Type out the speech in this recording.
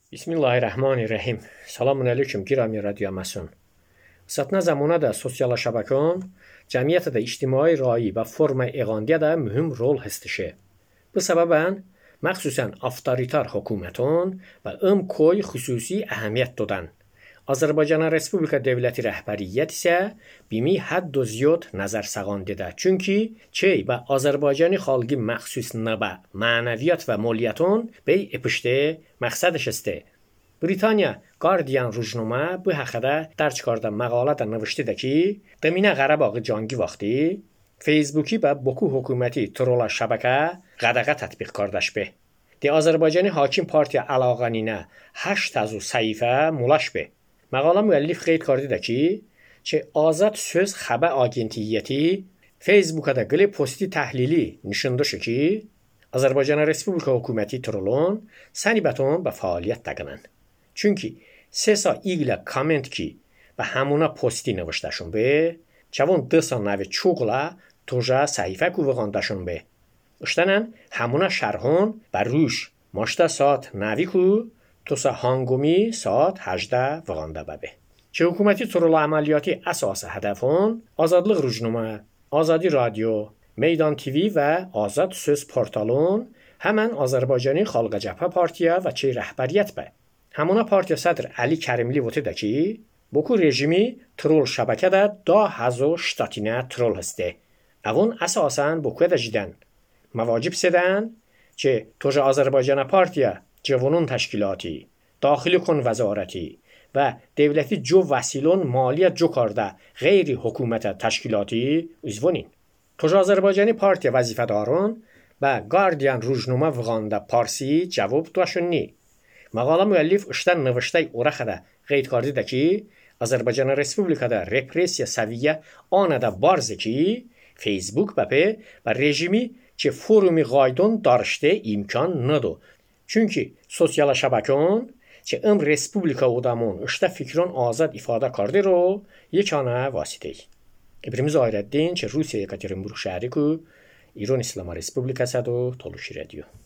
Bismillahirrahmanirrahim. Selamun aleyküm girami radiomasun. Satna zamanada sosial şəbəkən cəmiyyətdə ictimai rəyi və forma eğandiyada mühüm rol hestişe. Bu səbəbən məxsusən avtoritar hökumətün və koy xüsusi əhəmiyyət dodan. Azərbaycan Respublika Devleti rəhbəriyyət isə bimi hədd و ziyod nəzər sağandidə. Çünki çey və Azərbaycani xalqi məxsus nəbə, mənəviyyat və moliyyətün bey epişdə məqsədəş isте. Britaniya Guardian rujnuma bu haqqda dərc karda məqalədə növişdidə ki, Dəminə Qarabağı cangi vaxtı Facebooki və Boku hökuməti trolla şəbəkə qadağa tətbiq kardaş be. De Azərbaycani hakim partiya əlaqəninə 8 səhifə mulaş be. Məqalə müəllif qeyd kardıda ki, azad söz xəbər agentiyyəti Facebookda qılı posti təhlili nişandışı ki, Azərbaycan Respublika hökuməti trollun sənibətun və fəaliyyət təqinən. Çünki sesa ilə komment ki və həmuna posti növişdəşun be, çavun dısa nəvi çoğla toja səhifə quvğandaşun be. İştənən həmuna şərhun və ruş maşda saat nəvi ku توسا هنگامی ساعت 18 وغانده ببه. که حکومتی ترول عملیاتی اساس هدفون آزادلıq روزنامه، آزادی رادیو، میدان تیوی و آزاد söz پورتالون همان آذربایجانی خالق جبهه پارتیا و چه رهبریت به. همونا پارتیا صدر علی کریملی وته ده کی بوکو رژیمی ترول شبکه ده 2000 شتاتینه ترول هسته. اون اساساً بوکو ده جیدن. مواجب سدن که توج آذربایجان پارتیا جوانون تشکیلاتی، داخلی کن وزارتی و دولتی جو وسیلون مالیت جو کرده غیر حکومت تشکیلاتی üzvونین. توج آذربایجانی پارتیا وظیفه دارون و گاردین روزنامه وغانده پارسی جواب دوشونی. مقاله müəllif işdən növiştəy oraqada qeyd kardıda ki, Azərbaycan Respublikada repressiya səviyyə anada barzı ki, Facebook və rejimi ki forumi qaydon darışdə imkan nədo. Çünki sosial şəbəkən ki Respublika odamın işdə fikron azad ifadə kardı ro yekana vasitəy. İbrimiz Ayreddin ki Rusiya Yekaterinburg şəhəri ku İran İslam Respublikasıdır toluşir ediyor.